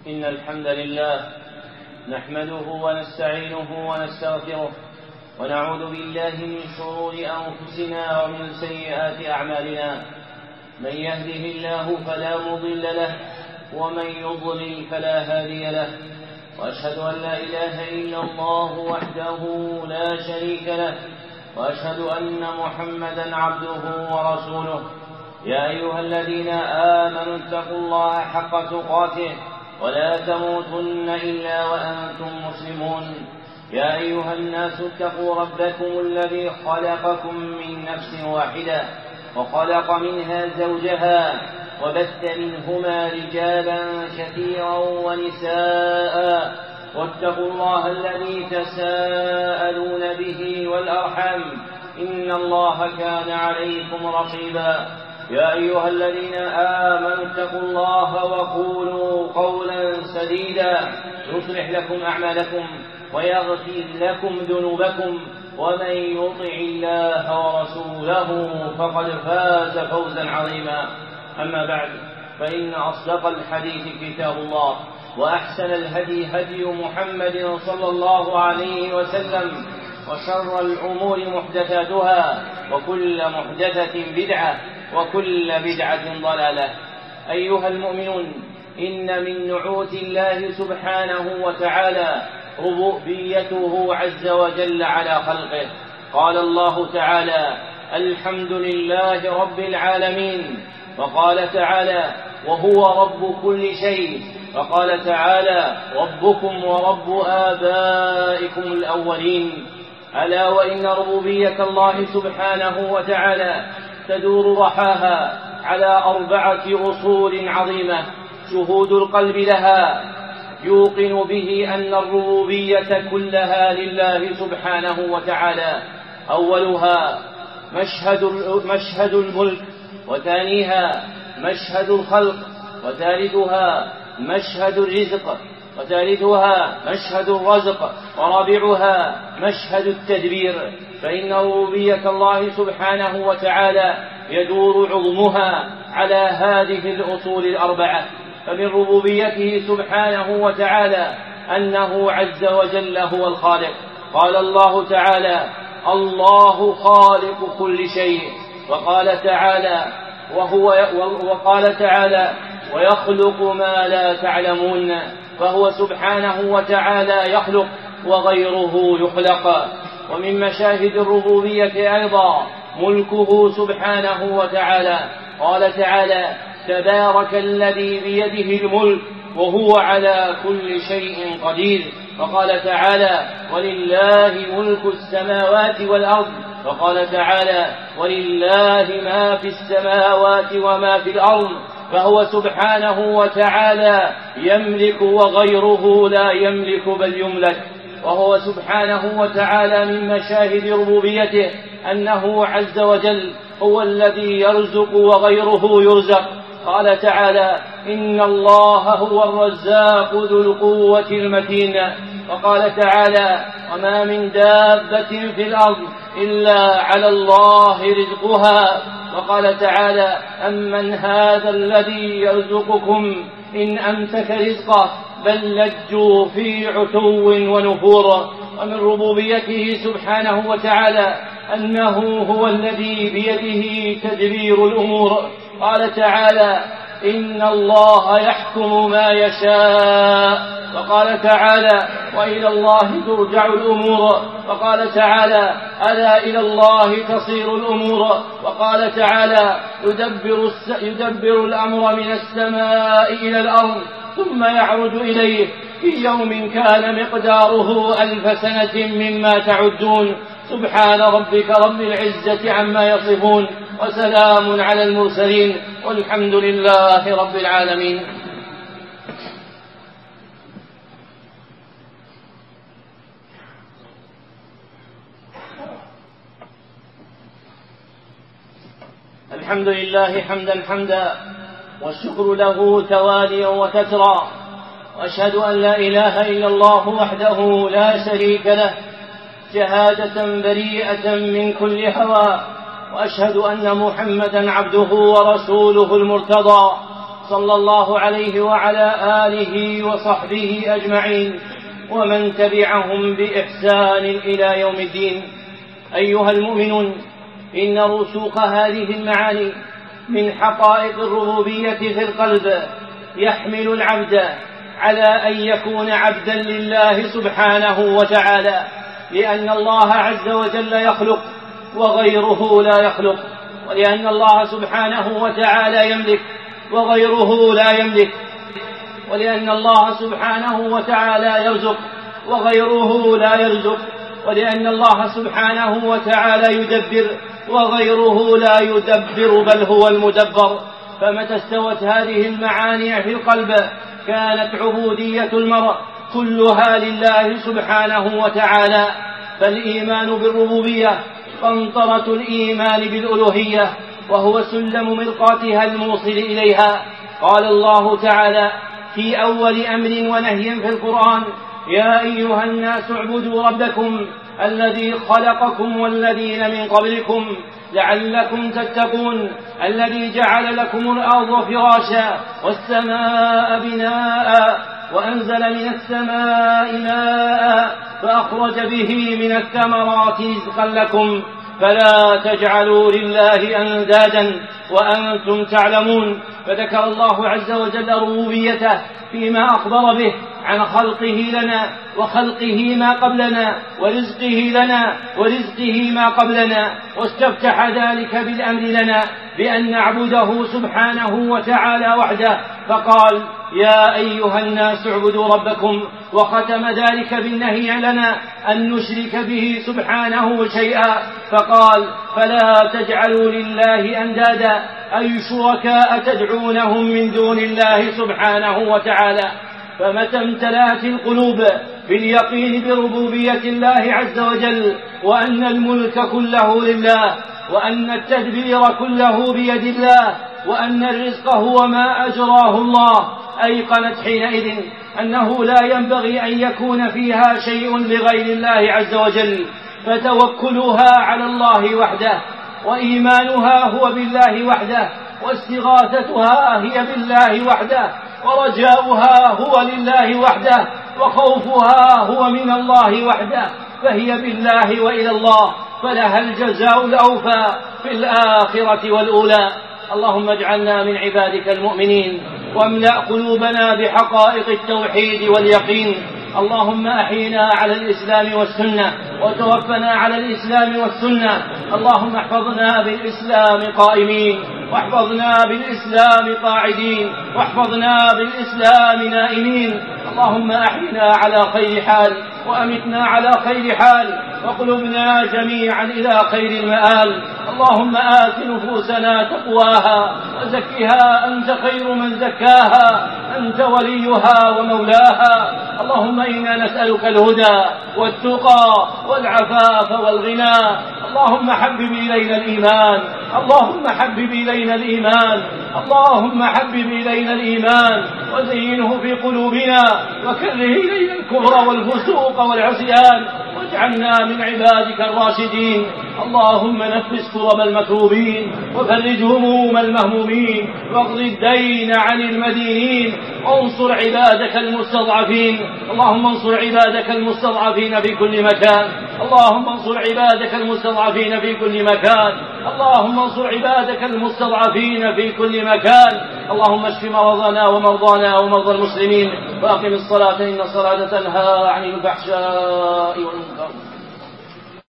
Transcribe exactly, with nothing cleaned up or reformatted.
إن الحمد لله نحمده ونستعينه ونستغفره ونعوذ بالله من شرور أنفسنا ومن سيئات أعمالنا. من يهده الله فلا مضل له ومن يضلل فلا هادي له، وأشهد أن لا إله إلا الله وحده لا شريك له، وأشهد أن محمدا عبده ورسوله. يا أيها الذين آمنوا اتقوا الله حق تقاته ولا تموتن إلا وأنتم مسلمون. يا أيها الناس اتقوا ربكم الذي خلقكم من نفس واحدة وخلق منها زوجها وبث منهما رجالا كثيرا ونساء، واتقوا الله الذي تساءلون به والأرحام إن الله كان عليكم رقيبا. يا أيها الذين آمنوا اتقوا الله وقولوا قولا سديدا يصلح لكم أعمالكم ويغفر لكم ذنوبكم، ومن يطع الله ورسوله فقد فاز فوزا عظيما. أما بعد، فإن أصدق الحديث كتاب الله، وأحسن الهدي هدي محمد صلى الله عليه وسلم، وشر الأمور محدثاتها، وكل محدثة بدعة، وكل بدعة ضلالة. أيها المؤمنون، إن من نعوت الله سبحانه وتعالى ربوبيته عز وجل على خلقه. قال الله تعالى: الحمد لله رب العالمين. وقال تعالى: وهو رب كل شيء. وقال تعالى: ربكم ورب آبائكم الأولين. ألا وإن ربوبية الله سبحانه وتعالى تدور رحاها على أربعة أصول عظيمة شهود القلب لها يوقن به أن الربوبية كلها لله سبحانه وتعالى. أولها مشهد, مشهد الملك، وثانيها مشهد الخلق، وثالثها مشهد الرزق، وثالثها مشهد الرزق، ورابعها مشهد التدبير. فإن ربوبية الله سبحانه وتعالى يدور عظمها على هذه الأصول الأربعة. فمن ربوبيته سبحانه وتعالى أنه عز وجل هو الخالق. قال الله تعالى: الله خالق كل شيء. وقال تعالى وهو وقال تعالى: ويخلق ما لا تعلمون. فهو سبحانه وتعالى يخلق وغيره يخلق. ومن مشاهد الربوبية أيضا ملكه سبحانه وتعالى. قال تعالى: تبارك الذي بيده الملك وهو على كل شيء قدير. وقال تعالى: ولله ملك السماوات والأرض. وقال تعالى: ولله ما في السماوات وما في الأرض. فهو سبحانه وتعالى يملك وغيره لا يملك بل يملك. وهو سبحانه وتعالى من مشاهد ربوبيته أنه عز وجل هو الذي يرزق وغيره يرزق. قال تعالى: إن الله هو الرزاق ذو القوة المتين. وقال تعالى: وما من دابة في الأرض إلا على الله رزقها. وقال تعالى: أمن هذا الذي يرزقكم إن أمسك رزقه بل لجوا في عتو ونفور. ومن ربوبيته سبحانه وتعالى أنه هو الذي بيده تدبير الأمور. قال تعالى: إن الله يحكم ما يشاء. وقال تعالى: وإلى الله ترجع الأمور. وقال تعالى: ألا إلى الله تصير الأمور. وقال تعالى: يدبر, يدبر الأمر من السماء إلى الأرض ثم يعرج إليه في يوم كان مقداره ألف سنة مما تعدون. سبحان ربك رب العزة عما يصفون، وسلام على المرسلين، والحمد لله رب العالمين. الحمد لله حمدا حمدا، والشكر له تواليا وتترى، وأشهد أن لا إله إلا الله وحده لا شريك له شهادة بريئة من كل هوى، وأشهد أن محمدا عبده ورسوله المرتضى صلى الله عليه وعلى آله وصحبه أجمعين ومن تبعهم بإحسان إلى يوم الدين. أيها المؤمنون، إن رسوخ هذه المعاني من حقائق الربوبية في القلب يحمل العبد على أن يكون عبدا لله سبحانه وتعالى، لأن الله عز وجل يخلق وغيره لا يخلق، ولأن الله سبحانه وتعالى يملك وغيره لا يملك، ولأن الله سبحانه وتعالى يرزق وغيره لا يرزق، ولأن الله سبحانه وتعالى يدبر وغيره لا يدبر بل هو المدبر. فمتى استوت هذه المعاني في القلب كانت عبودية المرء كلها لله سبحانه وتعالى. فالإيمان بالربوبية قنطرة الإيمان بالألوهية، وهو سلم مرقاتها الموصل إليها. قال الله تعالى في أول أمر ونهي في القرآن: يا أيها الناس اعبدوا ربكم الذي خلقكم والذين من قبلكم لعلكم تتقون، الذي جعل لكم الأرض فراشا والسماء بناء وأنزل من السماء ماء فأخرج به من الثمرات رزقا لكم فلا تجعلوا لله أندادا وأنتم تعلمون. فذكر الله عز وجل ربوبيته فيما أخبر به عن خلقه لنا وخلقه ما قبلنا ورزقه لنا ورزقه ما قبلنا، واستفتح ذلك بالأمر لنا بأن نعبده سبحانه وتعالى وحده، فقال: يا أيها الناس اعبدوا ربكم، وختم ذلك بالنهي لنا أن نشرك به سبحانه شيئا، فقال: فلا تجعلوا لله أندادا، أي شركاء تدعونهم من دون الله سبحانه وتعالى. فمتى امتلأت القلوب باليقين بربوبية الله عز وجل، وأن الملك كله لله، وأن التدبير كله بيد الله، وأن الرزق هو ما أجراه الله، أيقنت حينئذ أنه لا ينبغي أن يكون فيها شيء لغير الله عز وجل، فتوكلها على الله وحده، وإيمانها هو بالله وحده، واستغاثتها هي بالله وحده، ورجاؤها هو لله وحده، وخوفها هو من الله وحده، فهي بالله وإلى الله، فلها الجزاء الأوفى في الآخرة والأولى. اللهم اجعلنا من عبادك المؤمنين، واملأ قلوبنا بحقائق التوحيد واليقين. اللهم أحينا على الإسلام والسنة، وتوفنا على الإسلام والسنة. اللهم احفظنا بالإسلام قائمين، واحفظنا بالإسلام قاعدين، واحفظنا بالإسلام نائمين. اللهم أحينا على خير حال، وأمتنا على خير حال، وقلوبنا جميعا إلى خير المآل. اللهم آت نفوسنا تقواها، وزكها أنت خير من زكاها، أنت وليها ومولاها. اللهم إنا نسألك الهدى والتقى والعفاف والغنى. اللهم حبب إلينا الإيمان، اللهم حبب إلينا الإيمان، اللهم حبب إلينا الإيمان وزينه في قلوبنا، وكره إلينا الكفر والفسوق والعصيان، واجعلنا من عبادك الراشدين. اللهم نفس كرب المكروبين، وفرج هموم المهمومين، واقض الدين عن المدينين، وانصر عبادك المستضعفين. اللهم انصر عبادك المستضعفين في كل مكان، اللهم انصر عبادك المستضعفين في كل مكان، اللهم انصر عبادك المستضعفين في كل مكان. اللهم اشف مرضنا ومرضانا ومرضى المسلمين، واقم الصلاة إن الصلاة تنهى عن الفحشاء والمنكر.